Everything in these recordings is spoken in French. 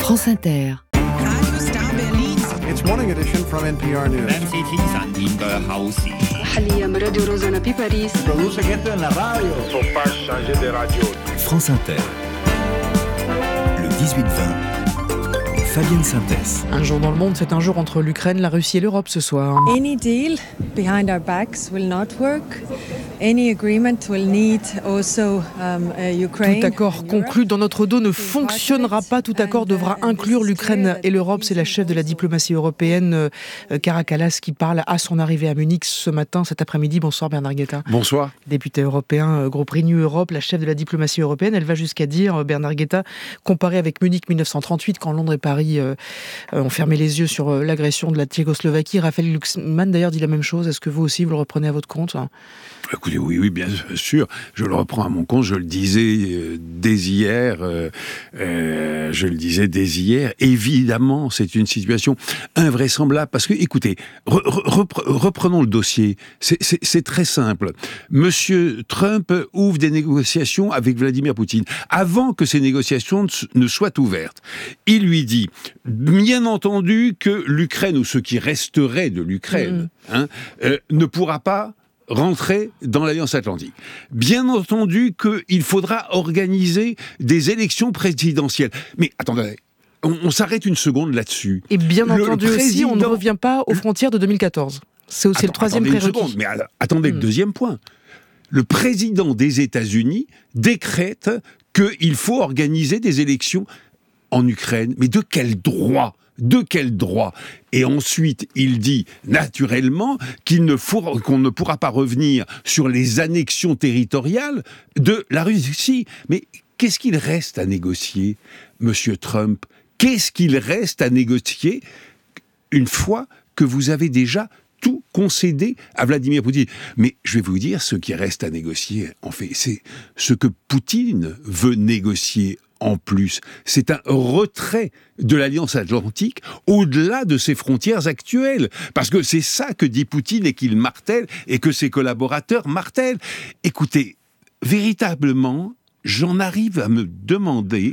France Inter. It's morning edition from NPR News. France Inter. Le 18-20. Fabienne Synthèse. Un jour dans le monde, c'est un jour entre l'Ukraine, la Russie et l'Europe ce soir. Any deal behind our backs will not work. Any agreement will need also Ukraine. Tout accord conclu dans notre dos ne fonctionnera pas. Tout accord devra inclure l'Ukraine et l'Europe. C'est la chef de la diplomatie européenne, Kaja Kallas, qui parle à son arrivée à Munich ce matin, cet après-midi. Bonsoir Bernard Guetta. Bonsoir. Député européen, groupe Renew Europe, la chef de la diplomatie européenne. Elle va jusqu'à dire, Bernard Guetta, comparé avec Munich 1938, quand Londres et Paris ont fermé les yeux sur l'agression de la Tchécoslovaquie. Raphaël Glucksmann d'ailleurs dit la même chose. Est-ce que vous aussi vous le reprenez à votre compte ? Écoutez, oui, bien sûr. Je le reprends à mon compte. Je le disais dès hier. Évidemment, c'est une situation invraisemblable. Parce que, écoutez, reprenons le dossier. C'est très simple. Monsieur Trump ouvre des négociations avec Vladimir Poutine. Avant que ces négociations ne soient ouvertes, il lui dit, bien entendu, que l'Ukraine, ou ce qui resterait de l'Ukraine, ne pourra pas rentrer dans l'Alliance Atlantique. Bien entendu qu'il faudra organiser des élections présidentielles. Mais attendez, on s'arrête une seconde là-dessus. Et bien entendu aussi, on ne revient pas aux frontières de 2014. C'est aussi le troisième prérequis. Mais attendez, le deuxième point. Le président des États-Unis décrète qu'il faut organiser des élections en Ukraine. Mais de quel droit ? De quel droit ? Et ensuite, il dit naturellement qu'on ne pourra pas revenir sur les annexions territoriales de la Russie. Mais qu'est-ce qu'il reste à négocier, Monsieur Trump ? Qu'est-ce qu'il reste à négocier une fois que vous avez déjà tout concédé à Vladimir Poutine ? Mais je vais vous dire, ce qui reste à négocier, en fait, c'est ce que Poutine veut négocier. En plus, c'est un retrait de l'Alliance Atlantique au-delà de ses frontières actuelles. Parce que c'est ça que dit Poutine et qu'il martèle et que ses collaborateurs martèlent. Écoutez, véritablement, j'en arrive à me demander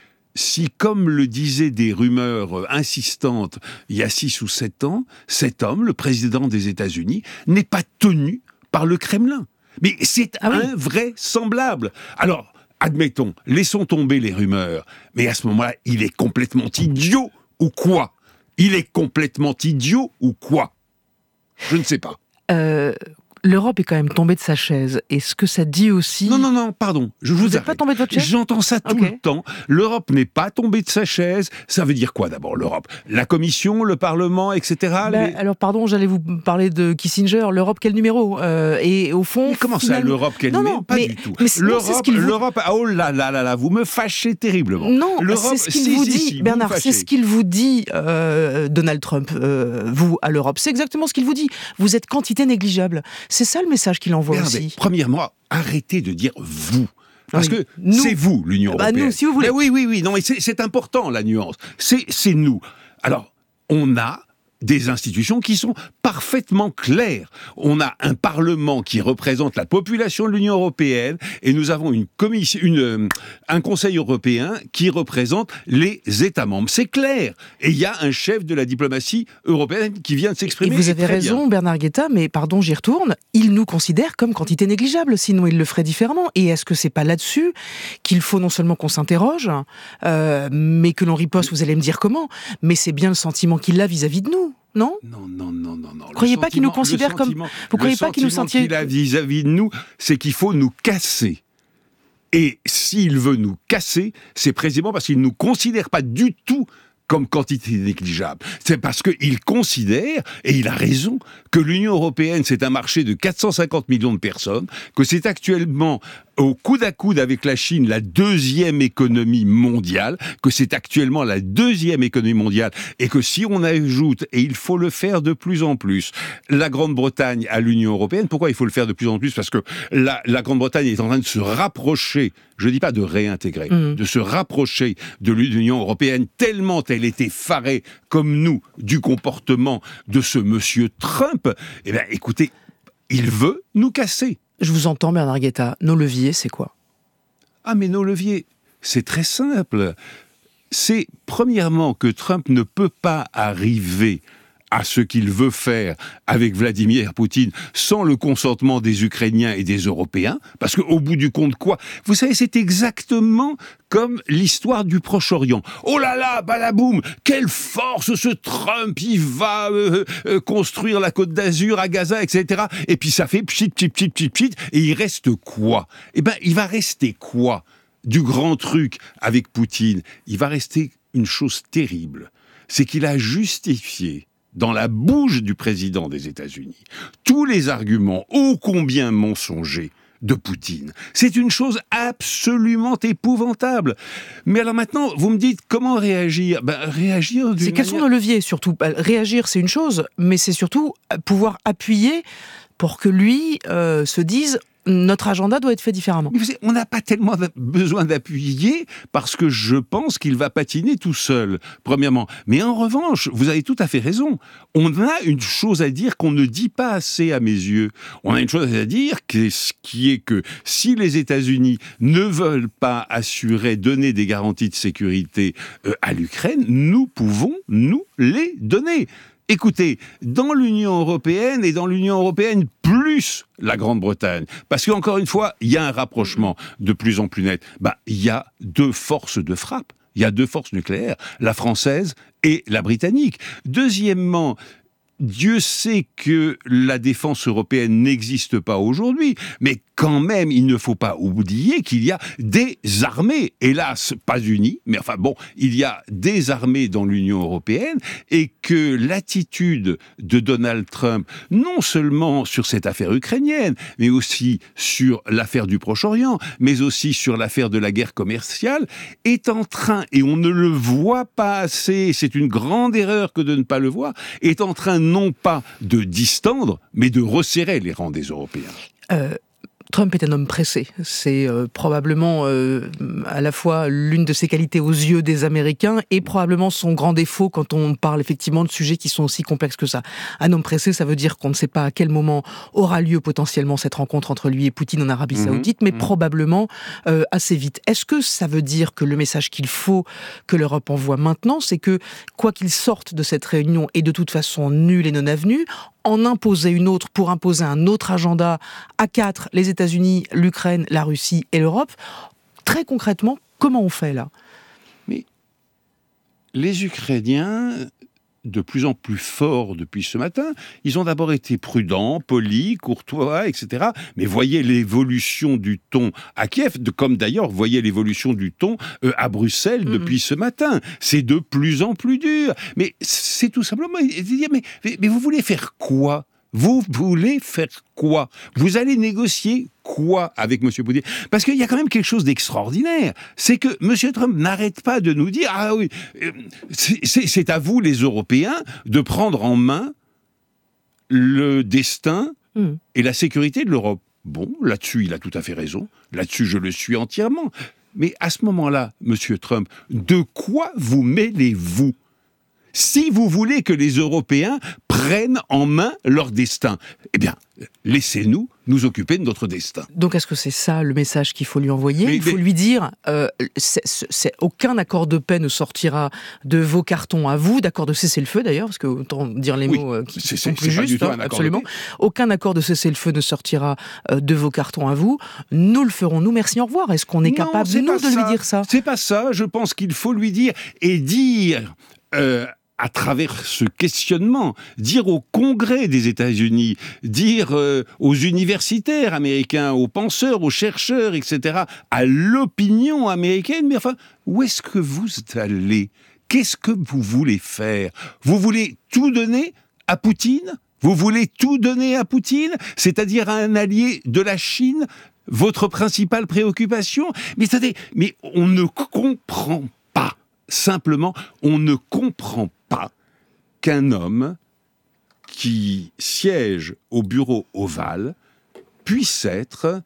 si, comme le disaient des rumeurs insistantes il y a 6 ou 7 ans, cet homme, le président des États-Unis, n'est pas tenu par le Kremlin. Mais c'est invraisemblable. Alors, admettons, laissons tomber les rumeurs, mais à ce moment-là, il est complètement idiot ou quoi ? Il est complètement idiot ou quoi ? Je ne sais pas. L'Europe est quand même tombée de sa chaise. Est-ce que ça dit aussi... Non, pardon. Vous n'êtes pas tombé de votre chaise ? J'entends ça tout le temps. L'Europe n'est pas tombée de sa chaise. Ça veut dire quoi d'abord, l'Europe ? La Commission, le Parlement, etc. Alors pardon, j'allais vous parler de Kissinger. L'Europe, quel numéro ? Et au fond... Mais comment ça, l'Europe, quel numéro ? Pas du tout. L'Europe, oh là, vous me fâchez terriblement. Non, c'est ce qu'il vous dit, Bernard, c'est ce qu'il vous dit, Donald Trump, vous, à l'Europe. C'est exactement ce qu'il vous dit. Vous êtes quantité négligeable. C'est ça le message qu'il envoie aussi. Premièrement, arrêtez de dire « vous ». Parce que c'est vous, l'Union européenne. Nous, si vous voulez. Oui, non, mais c'est important, la nuance. C'est nous. Alors, on a des institutions qui sont parfaitement claires. On a un Parlement qui représente la population de l'Union européenne et nous avons un Conseil européen qui représente les États membres. C'est clair. Et il y a un chef de la diplomatie européenne qui vient de s'exprimer. Et vous avez raison, Bernard Guetta, mais pardon, j'y retourne. Il nous considère comme quantité négligeable, sinon il le ferait différemment. Et est-ce que c'est pas là-dessus qu'il faut non seulement qu'on s'interroge, mais que l'on riposte, vous allez me dire comment, mais c'est bien le sentiment qu'il a vis-à-vis de nous. Non. Vous croyez pas qu'il nous considère comme... Vous croyez pas qu'il nous sentiment qu'il a vis-à-vis de nous, c'est qu'il faut nous casser. Et s'il veut nous casser, c'est précisément parce qu'il ne nous considère pas du tout comme quantité négligeable. C'est parce qu'il considère, et il a raison, que l'Union européenne, c'est un marché de 450 millions de personnes, que c'est actuellement au coude à coude avec la Chine, la deuxième économie mondiale, que c'est actuellement la deuxième économie mondiale, et que si on ajoute, et il faut le faire de plus en plus, la Grande-Bretagne à l'Union européenne, pourquoi il faut le faire de plus en plus ? Parce que la Grande-Bretagne est en train de se rapprocher, je ne dis pas de réintégrer, de se rapprocher de l'Union européenne, tellement elle est effarée, comme nous, du comportement de ce monsieur Trump. Eh bien, écoutez, il veut nous casser. Je vous entends, Bernard Guetta. Nos leviers, c'est quoi ? Ah, mais nos leviers, c'est très simple. c'est premièrement que Trump ne peut pas arriver à ce qu'il veut faire avec Vladimir Poutine sans le consentement des Ukrainiens et des Européens, parce qu'au bout du compte, quoi ? Vous savez, c'est exactement comme l'histoire du Proche-Orient. Oh là là, balaboum, quelle force ce Trump, il va construire la Côte d'Azur à Gaza, etc. Et puis ça fait pchit, pchit, pchit, pchit, pchit, et il reste quoi ? Eh bien, il va rester quoi du grand truc avec Poutine ? Il va rester une chose terrible, c'est qu'il a justifié dans la bouche du président des États-Unis tous les arguments ô combien mensongers de Poutine. C'est une chose absolument épouvantable. Mais alors maintenant, vous me dites comment réagir ? Réagir d'une C'est quels sont nos leviers, surtout ? Réagir, c'est une chose, mais c'est surtout pouvoir appuyer pour que lui se dise... Notre agenda doit être fait différemment. Mais vous savez, on n'a pas tellement besoin d'appuyer parce que je pense qu'il va patiner tout seul, premièrement. Mais en revanche, vous avez tout à fait raison. On a une chose à dire qu'on ne dit pas assez à mes yeux. On a une chose à dire qui est que si les États-Unis ne veulent pas donner des garanties de sécurité à l'Ukraine, nous pouvons nous les donner. Écoutez, dans l'Union européenne, et dans l'Union européenne plus la Grande-Bretagne, parce qu'encore une fois, il y a un rapprochement de plus en plus net, il y a deux forces de frappe, il y a deux forces nucléaires, la française et la britannique. Deuxièmement, Dieu sait que la défense européenne n'existe pas aujourd'hui, mais quand même, il ne faut pas oublier qu'il y a des armées, hélas, pas unies, mais enfin bon, il y a des armées dans l'Union européenne, et que l'attitude de Donald Trump, non seulement sur cette affaire ukrainienne, mais aussi sur l'affaire du Proche-Orient, mais aussi sur l'affaire de la guerre commerciale, est en train, et on ne le voit pas assez, c'est une grande erreur que de ne pas le voir, est en train non pas de distendre, mais de resserrer les rangs des Européens. Trump est un homme pressé. C'est probablement à la fois l'une de ses qualités aux yeux des Américains et probablement son grand défaut quand on parle effectivement de sujets qui sont aussi complexes que ça. Un homme pressé, ça veut dire qu'on ne sait pas à quel moment aura lieu potentiellement cette rencontre entre lui et Poutine en Arabie Saoudite, mais probablement assez vite. Est-ce que ça veut dire que le message qu'il faut que l'Europe envoie maintenant, c'est que quoi qu'il sorte de cette réunion est de toute façon nul et non avenu, en imposer une autre pour imposer un autre agenda à quatre, les États-Unis, l'Ukraine, la Russie et l'Europe. Très concrètement, comment on fait là ? Mais les Ukrainiens, de plus en plus forts depuis ce matin, ils ont d'abord été prudents, polis, courtois, etc. Mais voyez l'évolution du ton à Kiev, comme d'ailleurs voyez l'évolution du ton à Bruxelles depuis ce matin. C'est de plus en plus dur. Mais c'est tout simplement dire, mais vous voulez faire quoi ? Vous voulez faire quoi ? Vous allez négocier quoi avec M. Poutine ? Parce qu'il y a quand même quelque chose d'extraordinaire. C'est que M. Trump n'arrête pas de nous dire « Ah oui, c'est à vous les Européens de prendre en main le destin et la sécurité de l'Europe. » Bon, là-dessus, il a tout à fait raison. Là-dessus, je le suis entièrement. Mais à ce moment-là, M. Trump, de quoi vous mêlez-vous ? Si vous voulez que les Européens prennent en main leur destin, eh bien, laissez-nous nous occuper de notre destin. Donc, est-ce que c'est ça le message qu'il faut lui envoyer ? Il faut lui dire, aucun accord de paix ne sortira de vos cartons à vous, d'accord de cessez-le-feu d'ailleurs, parce que autant dire les mots qui sont plus justes, absolument. Aucun accord de cessez-le-feu ne sortira de vos cartons à vous. Nous le ferons, nous, merci, au revoir. Est-ce qu'on est capable, nous, de lui dire ça ? C'est pas ça, je pense qu'il faut lui dire, et dire... à travers ce questionnement, dire au Congrès des États-Unis, dire aux universitaires américains, aux penseurs, aux chercheurs, etc., à l'opinion américaine, mais enfin, où est-ce que vous allez ? Qu'est-ce que vous voulez faire ? Vous voulez tout donner à Poutine ? Vous voulez tout donner à Poutine ? C'est-à-dire à un allié de la Chine ? Votre principale préoccupation ? Mais attendez, mais on ne comprend pas. Simplement, on ne comprend pas qu'un homme qui siège au bureau ovale puisse être,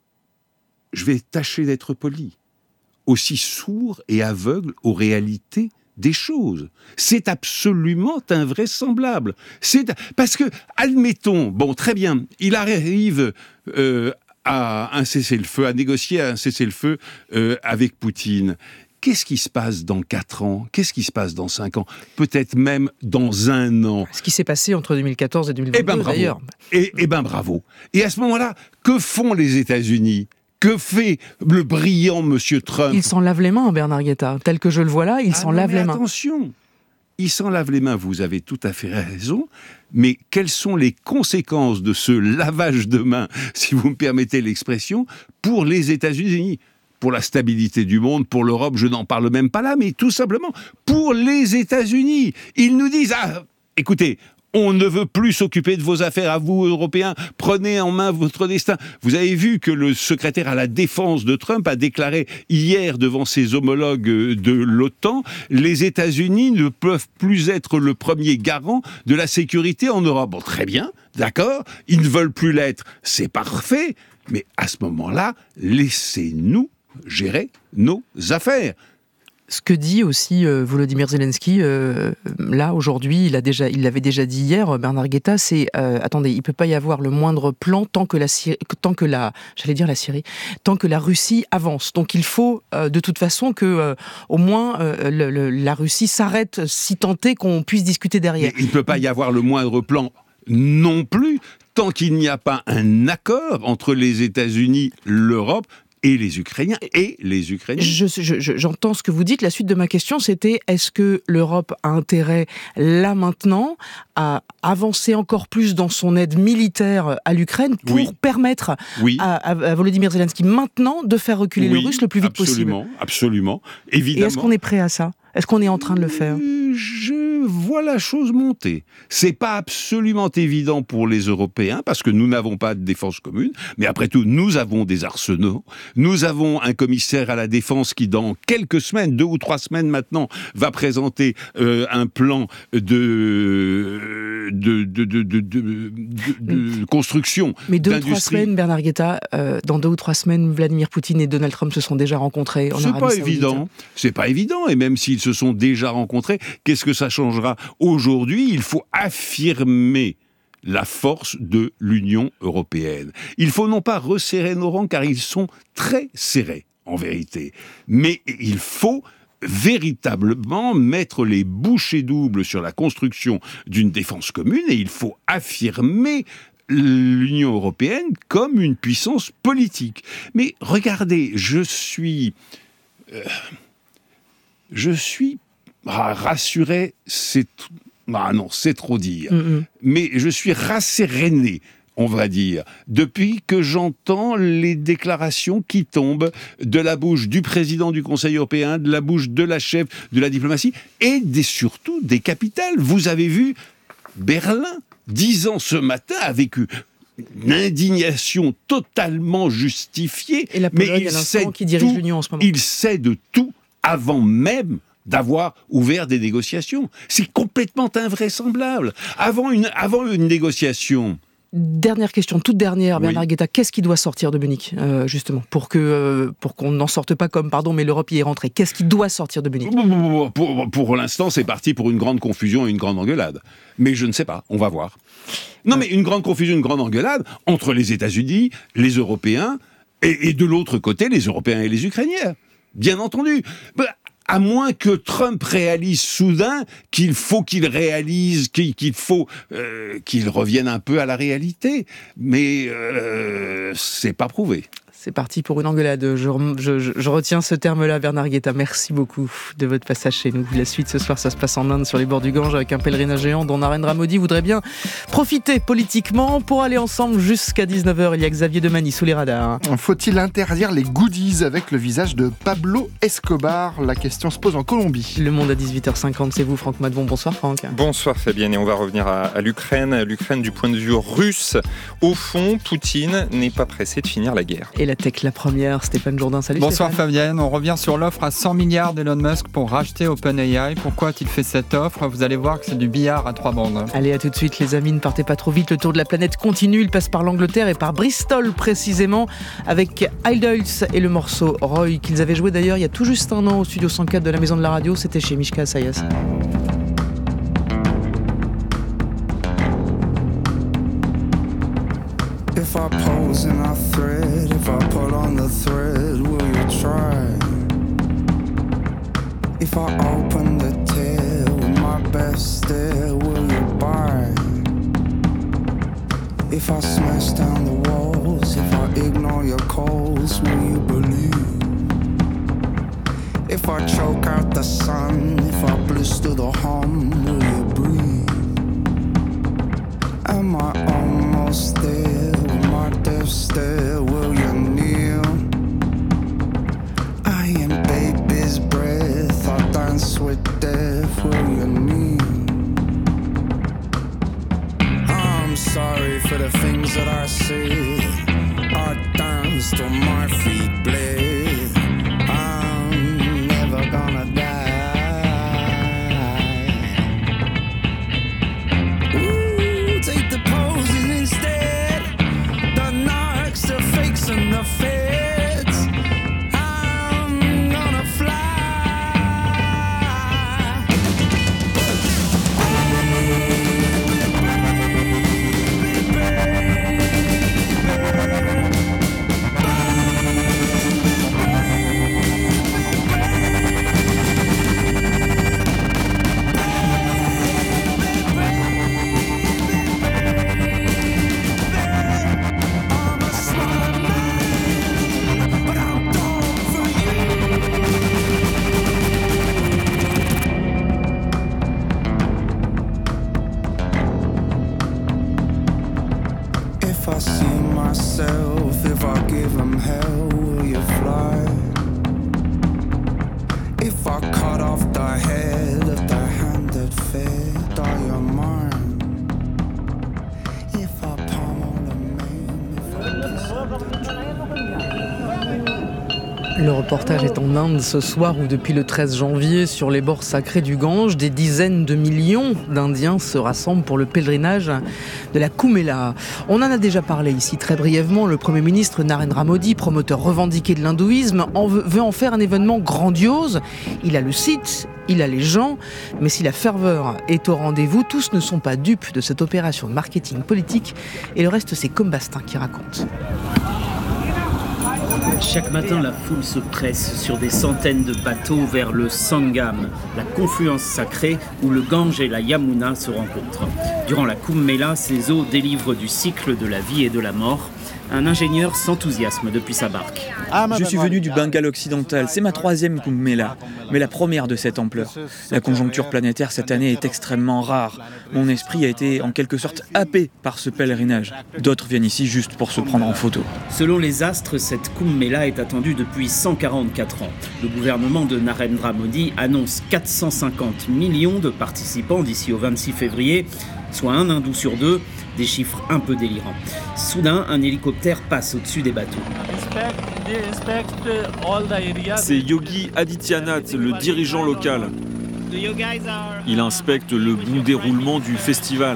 je vais tâcher d'être poli, aussi sourd et aveugle aux réalités des choses. C'est absolument invraisemblable. Parce que, admettons, bon, très bien, il arrive à un cessez-le-feu, à négocier un cessez-le-feu avec Poutine. qu'est-ce qui se passe dans 4 ans? Qu'est-ce qui se passe dans 5 ans? Peut-être même dans 1 an. Ce qui s'est passé entre 2014 et 2022, d'ailleurs. Eh ben bravo. Et à ce moment-là, que font les États-Unis? Que fait le brillant Monsieur Trump? Il s'en lave les mains, Bernard Guetta. Tel que je le vois là, il s'en lave les mains. Attention, il s'en lave les mains, vous avez tout à fait raison, mais quelles sont les conséquences de ce lavage de mains, si vous me permettez l'expression, pour les États-Unis? Pour la stabilité du monde, pour l'Europe, je n'en parle même pas là, mais tout simplement pour les États-Unis. Ils nous disent, écoutez, on ne veut plus s'occuper de vos affaires à vous, Européens. Prenez en main votre destin. Vous avez vu que le secrétaire à la défense de Trump a déclaré hier devant ses homologues de l'OTAN, les États-Unis ne peuvent plus être le premier garant de la sécurité en Europe. Bon, très bien, d'accord. Ils ne veulent plus l'être. C'est parfait. Mais à ce moment-là, laissez-nous gérer nos affaires. Ce que dit aussi Volodymyr Zelensky, là, aujourd'hui, il l'avait déjà dit hier, Bernard Guetta, c'est, attendez, il ne peut pas y avoir le moindre plan tant que la Russie avance. Donc il faut, de toute façon, que au moins la Russie s'arrête, si tant est qu'on puisse discuter derrière. Mais il ne peut pas y avoir le moindre plan non plus, tant qu'il n'y a pas un accord entre les États-Unis, l'Europe, et les Ukrainiens, J'entends ce que vous dites. La suite de ma question, c'était, est-ce que l'Europe a intérêt, là maintenant, à avancer encore plus dans son aide militaire à l'Ukraine pour permettre à Volodymyr Zelensky maintenant de faire reculer les Russes le plus vite possible? Absolument, évidemment. Et est-ce qu'on est prêt à ça? Est-ce qu'on est en train de le faire? Je vois la chose monter. C'est pas absolument évident pour les Européens, parce que nous n'avons pas de défense commune, mais après tout, nous avons des arsenaux. Nous avons un commissaire à la défense qui, dans quelques semaines, 2 ou 3 semaines maintenant, va présenter un plan de construction. Mais 2 ou 3 semaines, Bernard Guetta, dans 2 ou 3 semaines, Vladimir Poutine et Donald Trump se sont déjà rencontrés en Arabie Saoudite. C'est pas évident, et même s'ils se sont déjà rencontrés, qu'est-ce que ça changera? Aujourd'hui, il faut affirmer la force de l'Union européenne. Il faut non pas resserrer nos rangs, car ils sont très serrés, en vérité, mais il faut véritablement mettre les bouchées doubles sur la construction d'une défense commune, et il faut affirmer l'Union européenne comme une puissance politique. Mais regardez, je suis rassuré, c'est trop dire, mais je suis rasséréné, on va dire, depuis que j'entends les déclarations qui tombent de la bouche du président du Conseil européen, de la bouche de la chef de la diplomatie, et surtout des capitales. Vous avez vu Berlin disant ce matin avec une indignation totalement justifiée, et la Pologne, qui dirige l'Union en ce moment. Il sait de tout avant même d'avoir ouvert des négociations. C'est complètement invraisemblable. Avant une négociation... Dernière question, toute dernière, Bernard Guetta, qu'est-ce qui doit sortir de Munich, justement, pour qu'on n'en sorte pas comme, mais l'Europe y est rentrée? Qu'est-ce qui doit sortir de Munich? Pour l'instant, c'est parti pour une grande confusion et une grande engueulade. Mais je ne sais pas, on va voir. Non, mais une grande confusion, une grande engueulade entre les États-Unis, les Européens, et de l'autre côté, les Européens et les Ukrainiens. Bien entendu. À moins que Trump réalise soudain qu'il faut qu'il réalise, qu'il faut qu'il revienne un peu à la réalité. Mais c'est pas prouvé. C'est parti pour une engueulade. Je retiens ce terme-là, Bernard Guetta. Merci beaucoup de votre passage chez nous. La suite ce soir, ça se passe en Inde, sur les bords du Gange, avec un pèlerinage géant dont Narendra Modi voudrait bien profiter politiquement pour aller ensemble jusqu'à 19h. Il y a Xavier Demany sous les radars. Faut-il interdire les goodies avec le visage de Pablo Escobar? La question se pose en Colombie. Le Monde à 18h50, c'est vous, Franck Madbon. Bonsoir, Franck. Bonsoir, Fabienne. Et on va revenir à l'Ukraine. L'Ukraine du point de vue russe. Au fond, Poutine n'est pas pressé de finir la guerre. Et la tech, la première, Stéphane Jourdain. Salut. Bonsoir Stéphane. Fabienne, on revient sur l'offre à 100 milliards d'Elon Musk pour racheter OpenAI. Pourquoi a-t-il fait cette offre? Vous allez voir que c'est du billard à 3 bandes. Allez, à tout de suite les amis, ne partez pas trop vite. Le tour de la planète continue, il passe par l'Angleterre et par Bristol précisément, avec Idols et le morceau Roy, qu'ils avaient joué d'ailleurs il y a tout juste un an au studio 104 de la Maison de la Radio. C'était chez Mishka Sayas. If I pose in a thread, if I pull on the thread, will you try? If I open the till with my best stare, will you buy? If I smash down the walls, if I ignore your calls, will you believe? If I choke out the sun, if I blister the hum, will you breathe? Am I almost there with my death stare, will you kneel? I am baby's breath, I dance with death, will you kneel? I'm sorry for the things that I said, I danced till my feet bled. I'm never gonna die. Ooh, take the poses instead, the narcs, the fakes and the feds. I'm gonna fly. If I see myself, if I give them hell, will you fly? If I cut off the head of the hand that fed, are you mine? If I pummel the main, if I kiss up the Le reportage est en Inde ce soir où depuis le 13 janvier, sur les bords sacrés du Gange, des dizaines de millions d'Indiens se rassemblent pour le pèlerinage de la Kumbh Mela. On en a déjà parlé ici très brièvement. Le Premier ministre Narendra Modi, promoteur revendiqué de l'hindouisme, veut en faire un événement grandiose. Il a le site, il a les gens, mais si la ferveur est au rendez-vous, tous ne sont pas dupes de cette opération de marketing politique. Et le reste, c'est comme Bastin qui raconte. Chaque matin, la foule se presse sur des centaines de bateaux vers le Sangam, la confluence sacrée où le Gange et la Yamuna se rencontrent. Durant la Kumbh Mela, ces eaux délivrent du cycle de la vie et de la mort. Un ingénieur s'enthousiasme depuis sa barque. Je suis venu du Bengale occidental, c'est ma 3e Kumbh Mela, mais la première de cette ampleur. La conjoncture planétaire cette année est extrêmement rare. Mon esprit a été en quelque sorte happé par ce pèlerinage. D'autres viennent ici juste pour se prendre en photo. Selon les astres, cette Kumbh Mela est attendue depuis 144 ans. Le gouvernement de Narendra Modi annonce 450 millions de participants d'ici au 26 février, soit un hindou sur 2. Des chiffres un peu délirants. Soudain, un hélicoptère passe au-dessus des bateaux. C'est Yogi Adityanath, le dirigeant local. Il inspecte le bon déroulement du festival.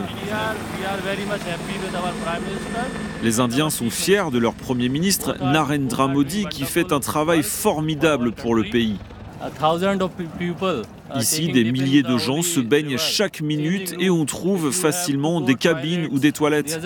Les Indiens sont fiers de leur Premier ministre Narendra Modi qui fait un travail formidable pour le pays. Ici, des milliers de gens se baignent chaque minute et on trouve facilement des cabines ou des toilettes.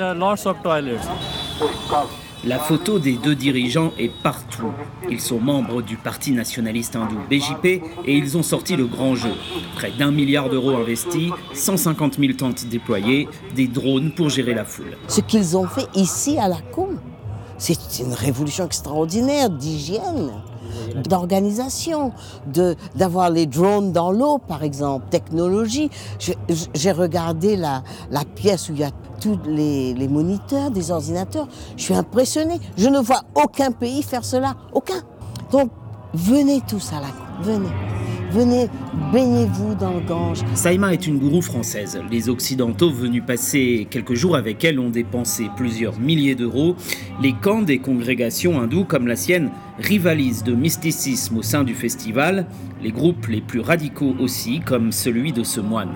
La photo des deux dirigeants est partout. Ils sont membres du parti nationaliste hindou BJP et ils ont sorti le grand jeu. Près d'1 milliard d'euros investis, 150 000 tentes déployées, des drones pour gérer la foule. Ce qu'ils ont fait ici à la Kumbh, c'est une révolution extraordinaire d'hygiène, d'organisation, d'avoir les drones dans l'eau, par exemple, technologie. J'ai regardé la pièce où il y a tous les moniteurs, des ordinateurs. Je suis impressionnée. Je ne vois aucun pays faire cela. Aucun. Donc, venez tous à la Kumbh. Venez. Venez, baignez-vous dans le Gange. Saïma est une gourou française. Les Occidentaux venus passer quelques jours avec elle ont dépensé plusieurs milliers d'euros. Les camps des congrégations hindoues comme la sienne rivalisent de mysticisme au sein du festival. Les groupes les plus radicaux aussi, comme celui de ce moine.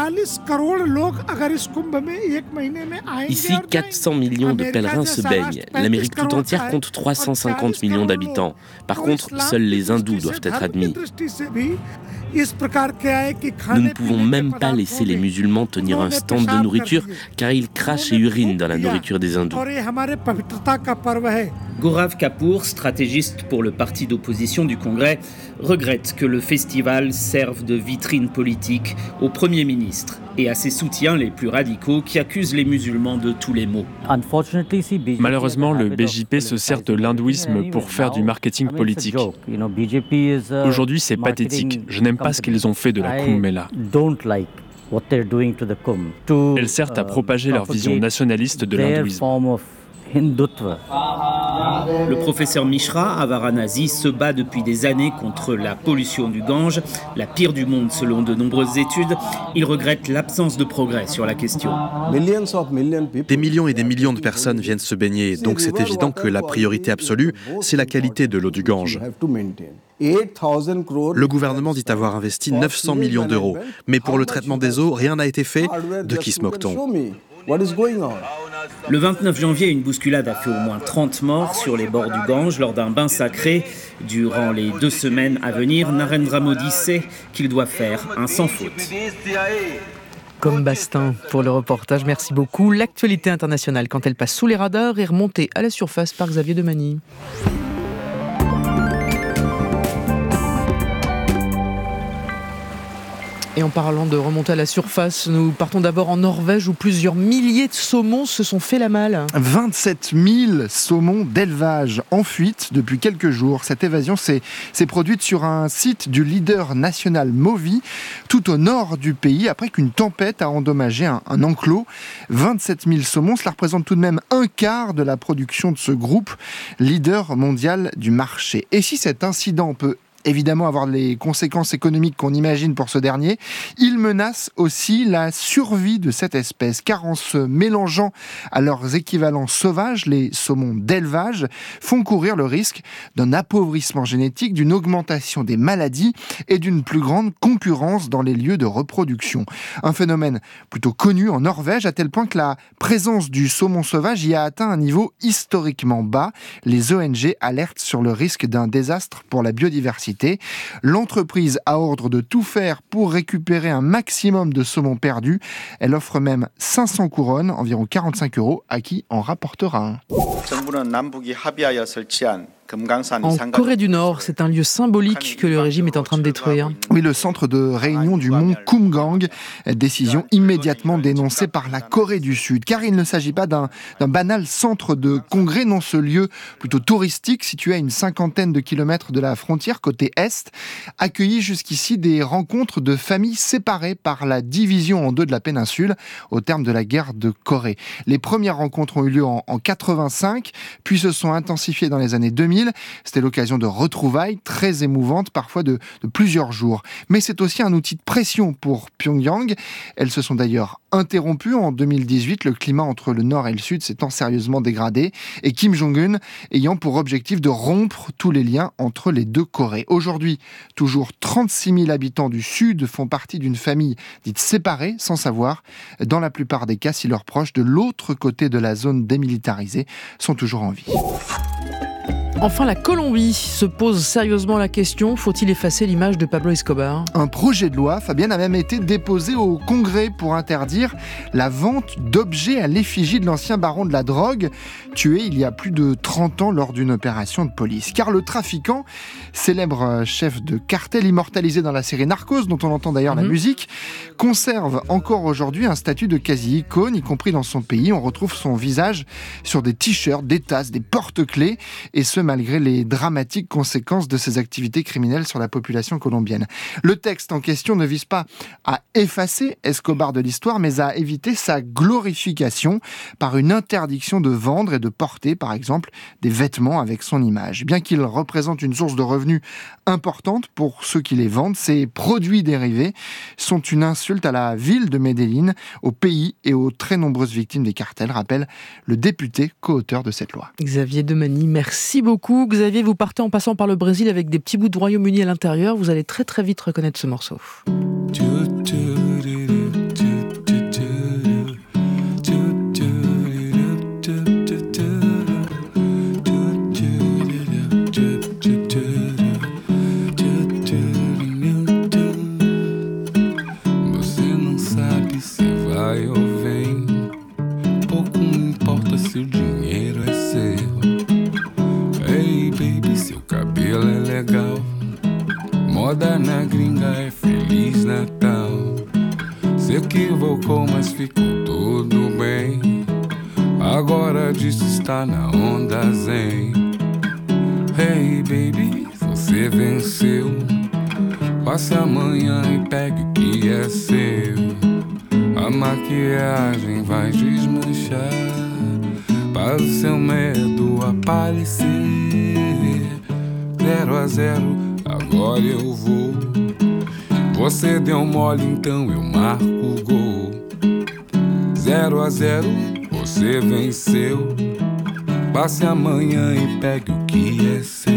Ici, 400 millions de pèlerins se baignent. L'Amérique tout entière compte 350 millions d'habitants. Par contre, seuls les hindous doivent être admis. Nous ne pouvons même pas laisser les musulmans tenir un stand de nourriture car ils crachent et urinent dans la nourriture des hindous. Gaurav Kapoor, stratégiste lobbyiste pour le parti d'opposition du Congrès, regrette que le festival serve de vitrine politique au Premier ministre et à ses soutiens les plus radicaux qui accusent les musulmans de tous les maux. Malheureusement, le BJP se sert de l'hindouisme pour faire du marketing politique. Aujourd'hui, c'est pathétique. Je n'aime pas ce qu'ils ont fait de la Kumbh Mela. Elles servent à propager leur vision nationaliste de l'hindouisme. Le professeur Mishra à Varanasi se bat depuis des années contre la pollution du Gange, la pire du monde selon de nombreuses études. Il regrette l'absence de progrès sur la question. Des millions et des millions de personnes viennent se baigner, donc c'est évident que la priorité absolue, c'est la qualité de l'eau du Gange. Le gouvernement dit avoir investi 900 millions d'euros, mais pour le traitement des eaux, rien n'a été fait. De qui se moque-t-on ? Le 29 janvier, une bousculade a fait au moins 30 morts sur les bords du Gange lors d'un bain sacré. Durant les 2 semaines à venir, Narendra Modi sait qu'il doit faire un sans faute. Comme Bastin pour le reportage, merci beaucoup. L'actualité internationale, quand elle passe sous les radars, est remontée à la surface par Xavier Demagny. Et en parlant de remonter à la surface, nous partons d'abord en Norvège où plusieurs milliers de saumons se sont fait la malle. 27 000 saumons d'élevage en fuite depuis quelques jours. Cette évasion s'est produite sur un site du leader national Movi, tout au nord du pays, après qu'une tempête a endommagé un enclos. 27 000 saumons, cela représente tout de même un quart de la production de ce groupe, leader mondial du marché. Et si cet incident peut évidemment avoir les conséquences économiques qu'on imagine pour ce dernier, il menace aussi la survie de cette espèce, car en se mélangeant à leurs équivalents sauvages, les saumons d'élevage font courir le risque d'un appauvrissement génétique, d'une augmentation des maladies et d'une plus grande concurrence dans les lieux de reproduction. Un phénomène plutôt connu en Norvège, à tel point que la présence du saumon sauvage y a atteint un niveau historiquement bas. Les ONG alertent sur le risque d'un désastre pour la biodiversité. L'entreprise a ordre de tout faire pour récupérer un maximum de saumon perdu. Elle offre même 500 couronnes, environ 45 € à qui en rapportera un. En Corée du Nord, c'est un lieu symbolique que le régime est en train de détruire. Oui, le centre de réunion du mont Kumgang, décision immédiatement dénoncée par la Corée du Sud, car il ne s'agit pas d'un banal centre de congrès, non, ce lieu plutôt touristique situé à une 50aine de kilomètres de la frontière côté est, accueillit jusqu'ici des rencontres de familles séparées par la division en deux de la péninsule au terme de la guerre de Corée. Les premières rencontres ont eu lieu en 85, puis se sont intensifiées dans les années 2000. C'était l'occasion de retrouvailles très émouvantes, parfois de plusieurs jours. Mais c'est aussi un outil de pression pour Pyongyang. Elles se sont d'ailleurs interrompues en 2018. Le climat entre le Nord et le Sud s'étant sérieusement dégradé et Kim Jong-un ayant pour objectif de rompre tous les liens entre les deux Corées. Aujourd'hui, toujours 36 000 habitants du Sud font partie d'une famille dite séparée, sans savoir, dans la plupart des cas, si leurs proches de l'autre côté de la zone démilitarisée sont toujours en vie. Enfin, la Colombie se pose sérieusement la question, faut-il effacer l'image de Pablo Escobar ? Un projet de loi, Fabienne, a même été déposé au Congrès pour interdire la vente d'objets à l'effigie de l'ancien baron de la drogue, tué il y a plus de 30 ans lors d'une opération de police. Car le trafiquant, célèbre chef de cartel immortalisé dans la série Narcos, dont on entend d'ailleurs la musique, conserve encore aujourd'hui un statut de quasi-icône, y compris dans son pays. On retrouve son visage sur des t-shirts, des tasses, des porte-clés, et ce malgré les dramatiques conséquences de ces activités criminelles sur la population colombienne. Le texte en question ne vise pas à effacer Escobar de l'histoire, mais à éviter sa glorification par une interdiction de vendre et de porter, par exemple, des vêtements avec son image. Bien qu'il représente une source de revenus importante pour ceux qui les vendent, ces produits dérivés sont une insulte à la ville de Medellín, au pays et aux très nombreuses victimes des cartels, rappelle le député co-auteur de cette loi. Xavier Demagny, merci beaucoup. Xavier, vous partez en passant par le Brésil avec des petits bouts de Royaume-Uni à l'intérieur. Vous allez très très vite reconnaître ce morceau. Se equivocou, mas ficou tudo bem. Agora diz que está na onda zen. Hey baby, você venceu. Passe amanhã e pegue o que é seu. A maquiagem vai desmanchar para o seu medo aparecer. 0-0, agora eu vou. Você deu mole, então eu marco o gol. 0-0, você venceu. Passe amanhã e pegue o que é seu.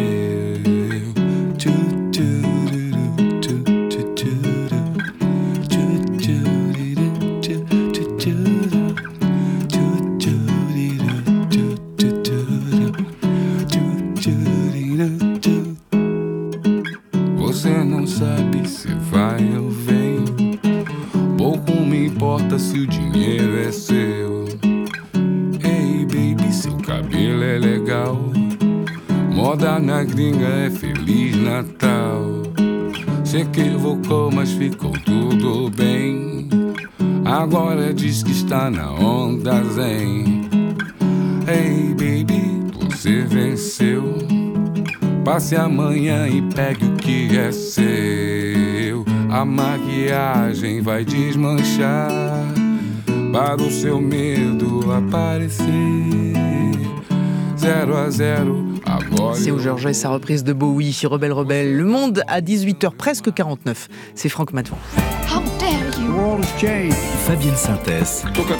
Você não sabe se vai ou vem. Pouco me importa se o dinheiro é seu. Ei baby, seu cabelo é legal. Moda na gringa é Feliz Natal. Se equivocou, mas ficou tudo bem. Agora diz que está na onda zen. Hey baby, você venceu. Passe amanhã e pegue o que é seu. A maquiagem vai desmanchar para o seu medo aparecer. 0-0. C'est au Georges et sa reprise de Bowie, Rebelle Rebelle. Le Monde à 18h, presque 49. C'est Franck Maton. How dare you? Fabienne Synthèse.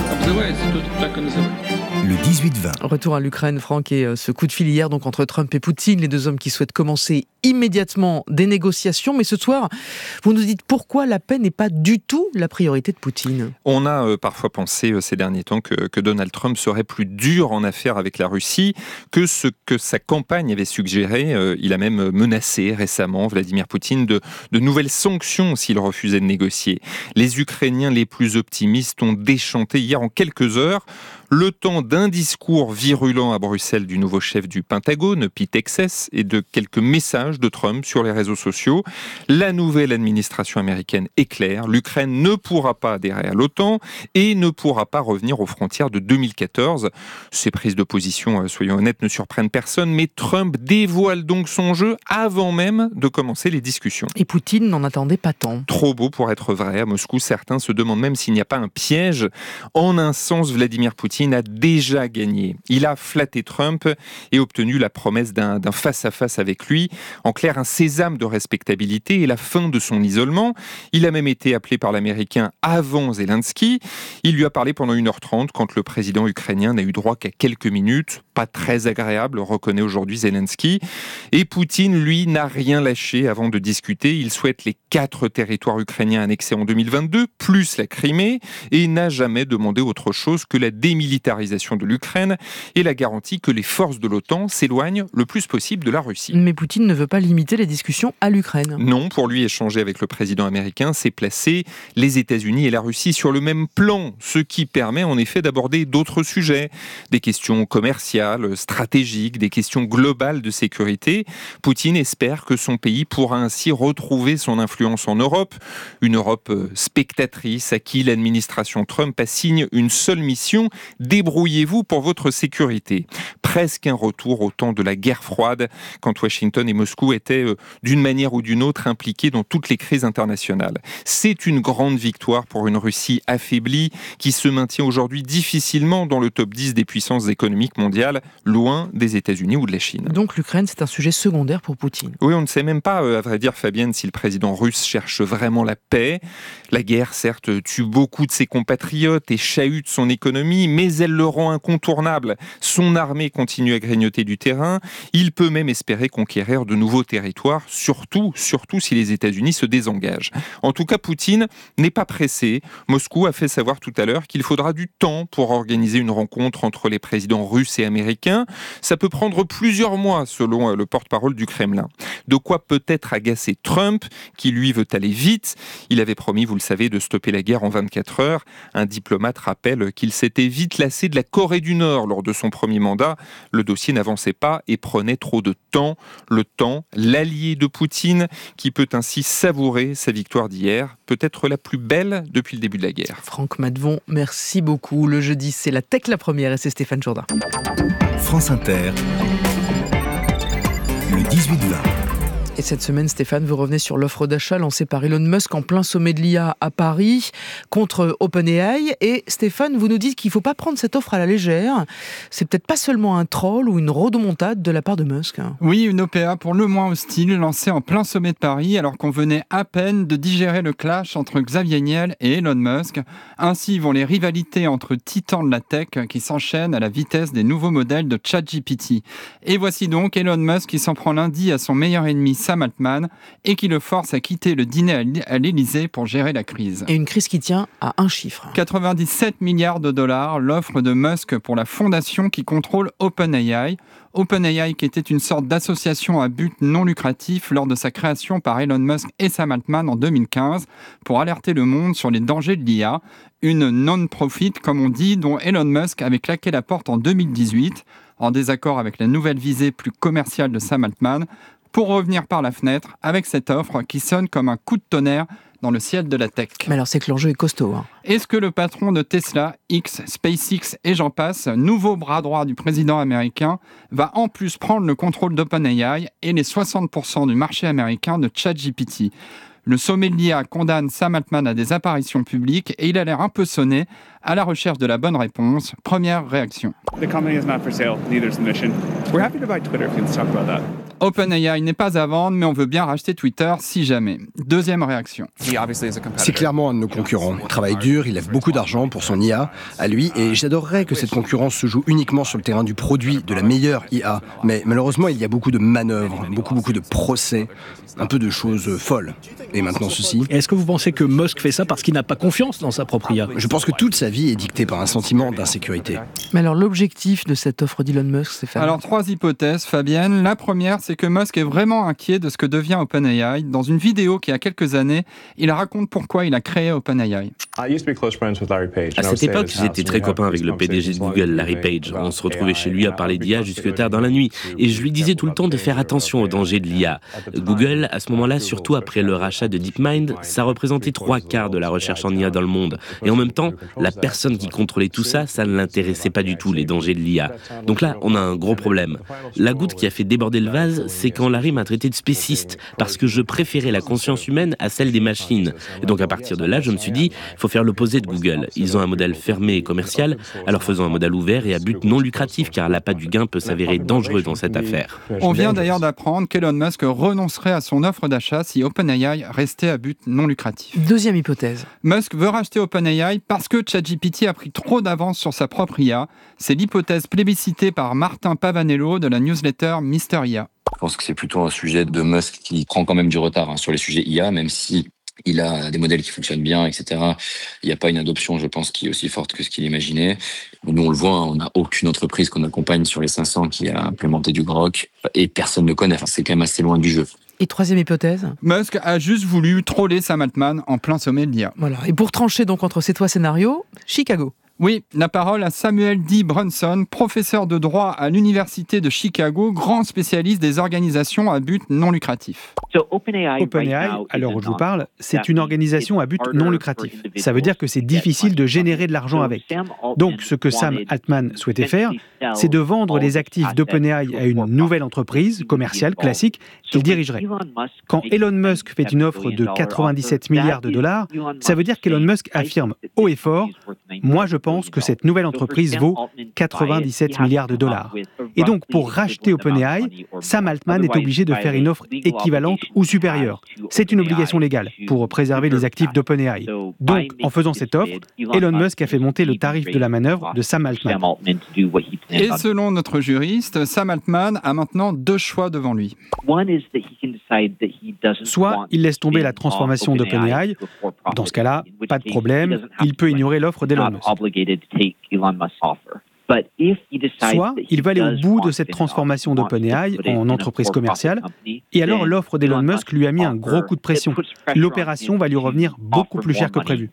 Le 18-20. Retour à l'Ukraine, Franck, et ce coup de fil hier donc entre Trump et Poutine, les deux hommes qui souhaitent commencer immédiatement des négociations. Mais ce soir, vous nous dites pourquoi la paix n'est pas du tout la priorité de Poutine. On a parfois pensé ces derniers temps que Donald Trump serait plus dur en affaires avec la Russie que ce que sa campagne avait suggéré. Il a même menacé récemment Vladimir Poutine de nouvelles sanctions s'il refusait de négocier. Les Ukrainiens les plus optimistes ont déchanté hier en quelques heures. Le temps d'un discours virulent à Bruxelles du nouveau chef du Pentagone, Pete Hegseth, et de quelques messages de Trump sur les réseaux sociaux. La nouvelle administration américaine est claire, l'Ukraine ne pourra pas adhérer à l'OTAN et ne pourra pas revenir aux frontières de 2014. Ces prises de position, soyons honnêtes, ne surprennent personne, mais Trump dévoile donc son jeu avant même de commencer les discussions. Et Poutine n'en attendait pas tant. Trop beau pour être vrai. À Moscou, certains se demandent même s'il n'y a pas un piège. En un sens, Vladimir Poutine a déjà gagné. Il a flatté Trump et obtenu la promesse d'un face-à-face avec lui. En clair, un sésame de respectabilité et la fin de son isolement. Il a même été appelé par l'Américain avant Zelensky. Il lui a parlé pendant 1h30 quand le président ukrainien n'a eu droit qu'à quelques minutes. Pas très agréable, reconnaît aujourd'hui Zelensky. Et Poutine, lui, n'a rien lâché avant de discuter. Il souhaite les 4 territoires ukrainiens annexés en 2022, plus la Crimée, et n'a jamais demandé autre chose que la démilitarisation de l'Ukraine et la garantie que les forces de l'OTAN s'éloignent le plus possible de la Russie. Mais Poutine ne veut pas limiter les discussions à l'Ukraine. Non, pour lui, échanger avec le président américain, c'est placer les États-Unis et la Russie sur le même plan, ce qui permet en effet d'aborder d'autres sujets, des questions commerciales, stratégiques, des questions globales de sécurité. Poutine espère que son pays pourra ainsi retrouver son influence en Europe, une Europe spectatrice à qui l'administration Trump assigne une seule mission: débrouillez-vous pour votre sécurité. Presque un retour au temps de la guerre froide, quand Washington et Moscou étaient d'une manière ou d'une autre impliqués dans toutes les crises internationales. C'est une grande victoire pour une Russie affaiblie qui se maintient aujourd'hui difficilement dans le top 10 des puissances économiques mondiales, loin des États-Unis ou de la Chine. Donc l'Ukraine, c'est un sujet secondaire pour Poutine. Oui, on ne sait même pas, à vrai dire, Fabienne, si le président russe cherche vraiment la paix. La guerre, certes, tue beaucoup de ses compatriotes et chahute son économie, mais elle le rend incontournable. Son armée continue à grignoter du terrain. Il peut même espérer conquérir de nouveaux territoires, surtout si les États-Unis se désengagent. En tout cas, Poutine n'est pas pressé. Moscou a fait savoir tout à l'heure qu'il faudra du temps pour organiser une rencontre entre les présidents russes et américains. Ça peut prendre plusieurs mois, selon le porte-parole du Kremlin. De quoi peut-être agacer Trump, qui lui veut aller vite. Il avait promis, vous le savez, de stopper la guerre en 24 heures. Un diplomate rappelle qu'il s'était vite déclassé de la Corée du Nord lors de son premier mandat. Le dossier n'avançait pas et prenait trop de temps. Le temps, l'allié de Poutine, qui peut ainsi savourer sa victoire d'hier, peut-être la plus belle depuis le début de la guerre. Franck Madvon, merci beaucoup. Le jeudi, c'est la Tech la première et c'est Stéphane Jourdain. France Inter, le 18-20. Et cette semaine, Stéphane, vous revenez sur l'offre d'achat lancée par Elon Musk en plein sommet de l'IA à Paris contre OpenAI. Et Stéphane, vous nous dites qu'il ne faut pas prendre cette offre à la légère. C'est peut-être pas seulement un troll ou une rodomontade de la part de Musk. Oui, une OPA pour le moins hostile lancée en plein sommet de Paris alors qu'on venait à peine de digérer le clash entre Xavier Niel et Elon Musk. Ainsi vont les rivalités entre titans de la tech qui s'enchaînent à la vitesse des nouveaux modèles de ChatGPT. Et voici donc Elon Musk qui s'en prend lundi à son meilleur ennemi Sam Altman et qui le force à quitter le dîner à l'Élysée pour gérer la crise. Et une crise qui tient à un chiffre. 97 milliards de dollars, l'offre de Musk pour la fondation qui contrôle OpenAI. OpenAI qui était une sorte d'association à but non lucratif lors de sa création par Elon Musk et Sam Altman en 2015 pour alerter le monde sur les dangers de l'IA. Une non-profit, comme on dit, dont Elon Musk avait claqué la porte en 2018 en désaccord avec la nouvelle visée plus commerciale de Sam Altman, pour revenir par la fenêtre avec cette offre qui sonne comme un coup de tonnerre dans le ciel de la tech. Mais alors c'est que l'enjeu est costaud. Est-ce que le patron de Tesla, X, SpaceX et j'en passe, nouveau bras droit du président américain, va en plus prendre le contrôle d'OpenAI et les 60% du marché américain de ChatGPT ? Le sommet de l'IA condamne Sam Altman à des apparitions publiques et il a l'air un peu sonné à la recherche de la bonne réponse. Première réaction. The company is not for sale, neither is the mission. We're happy to buy Twitter if you can talk about that. OpenAI n'est pas à vendre, mais on veut bien racheter Twitter si jamais. Deuxième réaction. C'est clairement un de nos concurrents. Il travaille dur, il lève beaucoup d'argent pour son IA, à lui, et j'adorerais que cette concurrence se joue uniquement sur le terrain du produit, de la meilleure IA. Mais malheureusement, il y a beaucoup de manœuvres, beaucoup de procès, un peu de choses folles. Et maintenant ceci. Est-ce que vous pensez que Musk fait ça parce qu'il n'a pas confiance dans sa propre IA ? Je pense que toute sa vie est dictée par un sentiment d'insécurité. Mais alors l'objectif de cette offre d'Elon Musk, c'est faire... Alors 3 hypothèses, Fabienne. La première, c'est que Musk est vraiment inquiet de ce que devient OpenAI. Dans une vidéo qui a quelques années, il raconte pourquoi il a créé OpenAI. À cette époque, j'étais très copain avec le PDG de Google, Larry Page. On se retrouvait chez lui à parler d'IA jusque tard dans la nuit. Et je lui disais tout le temps de faire attention aux dangers de l'IA. Google, à ce moment-là, surtout après le rachat de DeepMind, ça représentait 3/4 de la recherche en IA dans le monde. Et en même temps, la personne qui contrôlait tout ça, ça ne l'intéressait pas du tout, les dangers de l'IA. Donc là, on a un gros problème. La goutte qui a fait déborder le vase, c'est quand Larry m'a traité de spéciste, parce que je préférais la conscience humaine à celle des machines. Et donc à partir de là, je me suis dit, il faut faire l'opposé de Google. Ils ont un modèle fermé et commercial, alors faisons un modèle ouvert et à but non lucratif, car l'appât du gain peut s'avérer dangereux dans cette affaire. On vient d'ailleurs d'apprendre qu'Elon Musk renoncerait à son offre d'achat si OpenAI restait à but non lucratif. Deuxième hypothèse. Musk veut racheter OpenAI parce que ChatGPT a pris trop d'avance sur sa propre IA. C'est l'hypothèse plébiscitée par Martin Pavanello de la newsletter Mister IA. Je pense que c'est plutôt un sujet de Musk qui prend quand même du retard sur les sujets IA, même si il a des modèles qui fonctionnent bien, etc. Il n'y a pas une adoption, je pense, qui est aussi forte que ce qu'il imaginait. Nous, on le voit, on n'a aucune entreprise qu'on accompagne sur les 500 qui a implémenté du Grok et personne ne connaît. Enfin, c'est quand même assez loin du jeu. Et troisième hypothèse ? Musk a juste voulu troller Sam Altman en plein sommet de l'IA. Voilà. Et pour trancher donc entre ces trois scénarios, Chicago. Oui, la parole à Samuel D. Brunson, professeur de droit à l'Université de Chicago, grand spécialiste des organisations à but non lucratif. OpenAI, à l'heure où je vous parle, c'est une organisation à but non lucratif. Ça veut dire que c'est difficile de générer de l'argent avec. Donc, ce que Sam Altman souhaitait faire, c'est de vendre les actifs d'OpenAI à une nouvelle entreprise commerciale classique qu'il dirigerait. Quand Elon Musk fait une offre de 97 milliards de dollars, ça veut dire qu'Elon Musk affirme haut et fort « Moi, je pense que cette nouvelle entreprise vaut 97 milliards de dollars. » Et donc, pour racheter OpenAI, Sam Altman est obligé de faire une offre équivalente ou supérieure. C'est une obligation légale pour préserver les actifs d'OpenAI. Donc, en faisant cette offre, Elon Musk a fait monter le tarif de la manœuvre de Sam Altman. Et selon notre juriste, Sam Altman a maintenant 2 choix devant lui. Soit il laisse tomber la transformation d'OpenAI. Dans ce cas-là, pas de problème, il peut ignorer l'offre d'Elon Musk. Soit il va aller au bout de cette transformation d'OpenAI en entreprise commerciale, et alors l'offre d'Elon Musk lui a mis un gros coup de pression. L'opération va lui revenir beaucoup plus cher que prévu.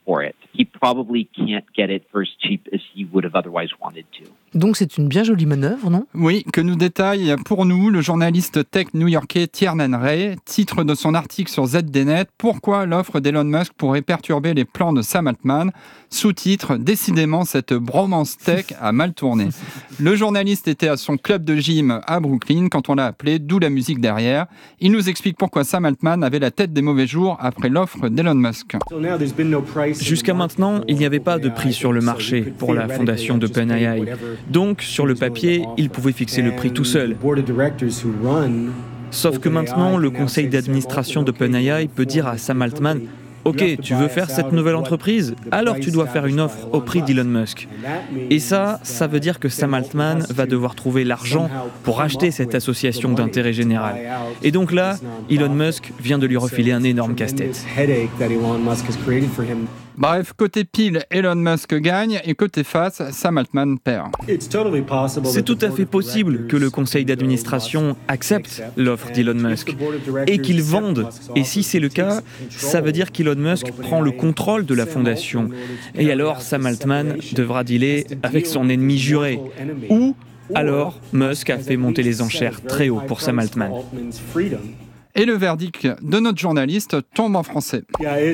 Donc c'est une bien jolie manœuvre, non ? Oui, que nous détaille pour nous le journaliste tech new-yorkais Tiernan Ray, titre de son article sur ZDNet, « Pourquoi l'offre d'Elon Musk pourrait perturber les plans de Sam Altman ?» Sous-titre « Décidément, cette bromance tech a mal tourné ». Le journaliste était à son club de gym à Brooklyn quand on l'a appelé, d'où la musique derrière. Il nous explique pourquoi Sam Altman avait la tête des mauvais jours après l'offre d'Elon Musk. Jusqu'à maintenant, il n'y avait pas de prix sur le marché pour la fondation d'OpenAI. Donc, sur le papier, il pouvait fixer le prix tout seul. Sauf que maintenant, le conseil d'administration d'OpenAI peut dire à Sam Altman « Ok, tu veux faire cette nouvelle entreprise ? Alors tu dois faire une offre au prix d'Elon Musk. » Et ça veut dire que Sam Altman va devoir trouver l'argent pour acheter cette association d'intérêt général. Et donc là, Elon Musk vient de lui refiler un énorme casse-tête. Bref, côté pile, Elon Musk gagne et côté face, Sam Altman perd. C'est tout à fait possible que le conseil d'administration accepte l'offre d'Elon Musk et qu'il vende. Et si c'est le cas, ça veut dire qu'Elon Musk prend le contrôle de la fondation. Et alors, Sam Altman devra dealer avec son ennemi juré. Ou alors, Musk a fait monter les enchères très haut pour Sam Altman. Et le verdict de notre journaliste tombe en français.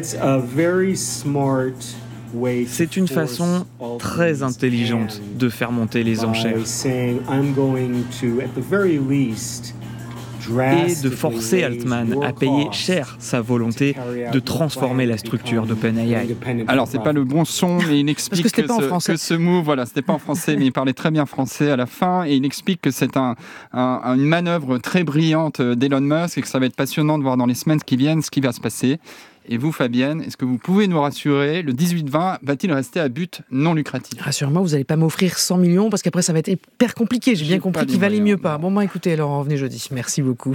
C'est une façon très intelligente de faire monter les enchères et de forcer Altman à payer cher sa volonté de transformer la structure d'OpenAI. Alors, c'est pas le bon son, mais il explique que ce move, voilà, c'était pas en français, mais il parlait très bien français à la fin, et il explique que c'est une manœuvre très brillante d'Elon Musk et que ça va être passionnant de voir dans les semaines qui viennent ce qui va se passer. Et vous, Fabienne, est-ce que vous pouvez nous rassurer, le 18-20 va-t-il rester à but non lucratif ? Rassure-moi, vous n'allez pas m'offrir 100 millions parce qu'après ça va être hyper compliqué. J'ai bien compris qu'il valait mieux pas. Bon, écoutez, alors revenez jeudi. Merci beaucoup.